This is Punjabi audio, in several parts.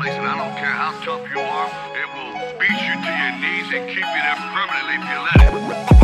Listen, I don't care how tough you are, it will beat you to your knees and keep you there permanently if you let it.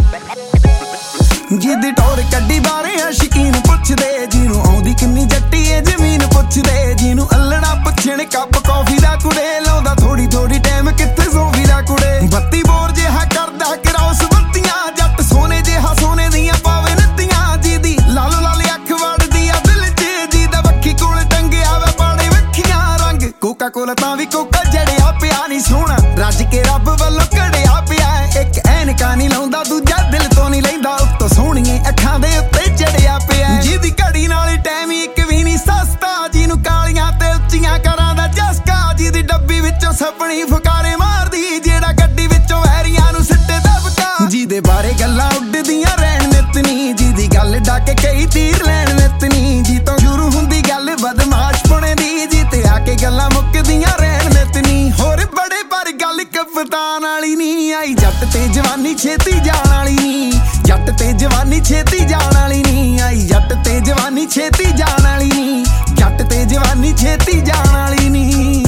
ਜਿਹਦੀ ਟੌਰ ਕੱਢੀ ਬਾਰੇ ਸ਼ਕੀਨ ਪੁੱਛਦੇ, ਜਿਹਨੂੰ ਆਉਂਦੀ ਕਿੰਨੀ ਜੱਟੀ ਏ ਜ਼ਮੀਨ ਪੁੱਛਦੇ, ਜਿਹਨੂੰ ਅੱਲਣਾ ਪੁੱਛਣ ਕੱਪ ਕੌਫੀ ਦਾ ਕੁੜੇ, ਲਾਉਂਦਾ ਥੋੜੀ ਥੋੜੀ ਟਾਈਮ ਕਿੱਥੇ ਸੋਫੀ ਦਾ ਕੁੜੇ, ਬੱਤੀ ਬੋਰ ਜਿਹਾ ਕਰਦਾ ਕਰੋਸ ਬੱਤੀਆਂ, ਜੱਟ ਸੋਨੇ ਜਿਹਾ ਸੋਨੇ ਦੀਆਂ ਪਾਵੇ ਨੱਤੀਆਂ, ਜਿਹਦੀ ਲਾਲੋ ਲਾਲੀ ਅੱਖ ਵੜਦੀ ਆ ਦਿਲ 'ਚ, ਜਿਹਦਾ ਵੱਖੀ ਕੋਲ ਟੰਗਿਆ ਵੇ ਪਾੜੇ ਵੱਖੀਆਂ ਰੰਗ, ਕੋਕਾ ਕੋਲਾ ਤਾਂ ਵੀ ਕੋਕਾ ਜੜਿਆ ਪਿਆ ਨਹੀਂ ਸੋਹਣਾ, ਰੱਜ ਕੇ ਰੱਬ ਵੱਲੋਂ ਘੜਿਆ ਪਿਆ, ਇੱਕ ਐਨਕਾਂ ਨਹੀਂ ਲਾਉਂਦਾ ਦੂਜਾ ਦਿਲ ਤੋਂ ਨਹੀਂ ਲੈਂਦਾ, ਉੱਤੋਂ ਸੋਹਣੀਆਂ ਅੱਖਾਂ ਦੇ ਉੱਤੇ ਚੜਿਆ ਪਿਆ, ਜਿਹਦੀ ਘੜੀ ਨਾਲ ਟਾਈਮ ਇੱਕ ਵੀ ਨਹੀਂ ਸਸਤਾ, ਜਿਹਨੂੰ ਕਾਲੀਆਂ ਤੇ ਉੱਚੀਆਂ ਕਰਾਂ ਦਾ ਚਸਕਾ, ਜਿਹਦੀ ਡੱਬੀ ਵਿੱਚੋਂ ਸਪਣੀ ਫੁਕਾਰੇ ਮਾਰਦੀ, ਜਿਹੜਾ ਗੱਡੀ ਵਿੱਚੋਂ ਵੈਰੀਆਂ ਨੂੰ ਸਿੱਟੇ ਦਬਕਾ, ਜਿਹਦੇ ਬਾਰੇ ਗੱਲਾਂ ਉੱਡਦੀਆਂ ਰਹਿਣ ਨਿਤਨੀ, ਜਿਹਦੀ ਗੱਲ ਡਾਕੇ ਕਈ ਤੀਰ ਲੈਣ ਨਿਤਨੀ, ਜੀ ਤੋਂ ਸ਼ੁਰੂ ਹੁੰਦੀ ਗੱਲ ਬਦਮਾਸ਼ ਪੁਣੇ ਦੀ, ਜੀ ਤੇ ਆ ਕੇ ਗੱਲਾਂ ਮੁੱਕਦੀਆਂ ਰਹਿਣ ਨਿਤਨੀ, ਹੋਰ ਬੜੇ ਪਰ ਗੱਲ ਕਪਤਾਨ ਵਾਲੀ ਨਹੀਂ, ਆਈ ਜੱਟ ਤੇ ਜਵਾਨੀ ਛੇਤੀ ਜਾਣ ਵਾਲੀ ਨਹੀਂ, ਜੱਟ ਤੇ ਜਵਾਨੀ ਛੇਤੀ ਜਾਣ ਵਾਲੀ ਨਹੀਂ, ਆਈ ਜੱਟ ਤੇ ਜਵਾਨੀ ਛੇਤੀ ਜਾਣ ਵਾਲੀ ਨਹੀਂ, ਜੱਟ ਤੇ ਜਵਾਨੀ ਛੇਤੀ ਜਾਣ ਵਾਲੀ ਨਹੀਂ।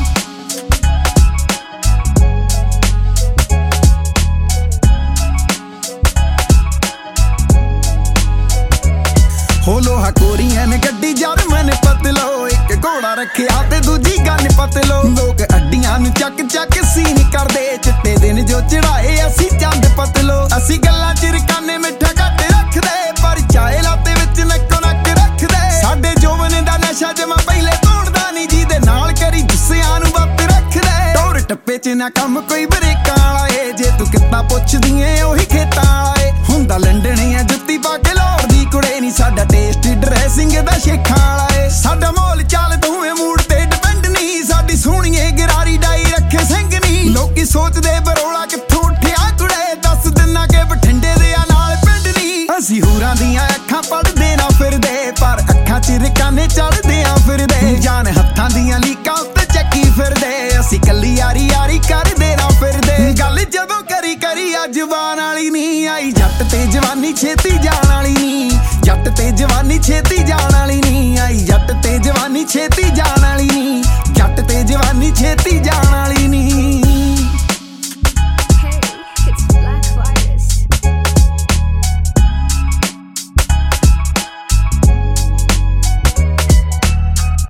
ਹੋ ਲੋਹਾ ਕੋਰੀਆਂ ਨੇ ਗੱਡੀ ਜਰਮਨ ਪਤਲੋ, ਇੱਕ ਘੋੜਾ ਰੱਖਿਆ ਤੇ ਦੂਜੀ ਗੰਨ ਪਤਲੋ, ਲੋਕ ਅੱਡੀਆਂ ਨੂੰ ਚੱਕ ਚੱਕ ਸੀਨ ਕਰਦੇ, ਚਿੱਟੇ ਦਿਨ ਜੋ ਚੜਾਏ ਅਸੀਂ ਚੰਦ ਪਤਲੋ, ਅਸੀਂ ਗੱਲਾਂ ਚ ਰਕਾਨੇ ਮਿੱਠਾ ਘੱਟ ਰੱਖਦੇ, ਪਰ ਚਾਏ ਲਾਤੇ ਵਿੱਚ ਨੱਕੋ ਨੱਕ ਰੱਖਦੇ, ਸਾਡੇ ਜੋਬਨ ਦਾ ਨਸ਼ਾ ਜਮਾ ਪਹਿਲੇ ਤੋੜਦਾ ਨਹੀਂ, ਜਿਹਦੇ ਨਾਲ ਕਰੀ ਗੁੱਸਿਆਂ ਨੂੰ ਵੱਤ ਰੱਖਦੇ, ਟੋਰ ਟੱਪੇ ਚ ਨਾ ਕੰਮ ਕੋਈ ਬਰੇਕਾਂ ਵਾਲਾ ਏ, ਜੇ ਤੂੰ ਕਿੱਦਾਂ ਪੁੱਛਦੀ ਏ ਉਹੀ ਖੇਤਾਂ ਵਾਲਾ ਏ, ਹੁੰਦਾ ਲੰਡਣੀ ਆ ਜੁੱਤੀ ਪਾ ਕੇ ਲਾਹੌਰ ਦੀ ਕੁੜੇ ਨੀ, ਸਾਡਾ ਟੇਸਟ ਡਰੈਸਿੰਗ ਦਾ ਸ਼ੇਖਾਂ ਵਾਲਾ ਏ, ਸਾਡਾ ਮੋਲ ਚਾਲ ਦੋਵੇਂ ਮੂਡ ਤੇ ਡਿਪੈਂਡ ਨਹੀਂ, ਸਾਡੀ ਸੋਹਣੀਏ ਗਰਾਰੀ ਡਾਈ ਰੱਖੇ ਸਿੰਘ ਨਹੀਂ, ਲੋਕੀ ਸੋਚਦੇ ਬਰੋਲਾ ਕਿੱਥੋਂ ਉੱਠਿਆ ਕੁੜੇ, ਦੱਸ ਦਿਨਾ ਕਿ ਬਠਿੰਡੇ ਦੇ ਆ ਨਾਲ ਪਿੰਡ ਨਹੀਂ, ਅਸੀਂ ਹੂਰਾਂ ਦੀਆਂ ਅੱਖਾਂ ਪੜਦੇ ਨਾ ਫਿਰਦੇ, ਪਰ ਅੱਖਾਂ ਚ ਰਕਾਨੇ ਚੜਦੇ ਆ ਫਿਰਦੇ, ਜਾਨ ਹੱਥਾਂ ਦੀਆਂ ਲੀਕਾਂ ਉੱਤੇ ਚੱਕੀ ਫਿਰਦੇ, ਅਸੀਂ ਕੱਲੀ ਯਾਰੀ ਯਾਰੀ ਕਰਦੇ ਨਾ ਫਿਰਦੇ, ਗੱਲ ਜਦੋਂ ਕਰੀ ਕਰੀ ਆ ਜ਼ੁਬਾਨ ਵਾਲੀ ਨਹੀਂ, ਆਈ ਜੱਟ ਤੇ ਜਵਾਨੀ ਛੇਤੀ ਜਾਣ ਵਾਲੀ ਨਹੀਂ, ਜੱਟ ਤੇ ਜਵਾਨੀ ਛੇਤੀ ਜਾਣ ਵਾਲੀ ਨਹੀਂ, ਆਈ ਜੱਟ ਤੇ ਜਵਾਨੀ ਛੇਤੀ ਜਾਣ ਵਾਲੀ ਨਹੀਂ, ਜੱਟ ਤੇ ਜਵਾਨੀ ਛੇਤੀ ਜਾਣ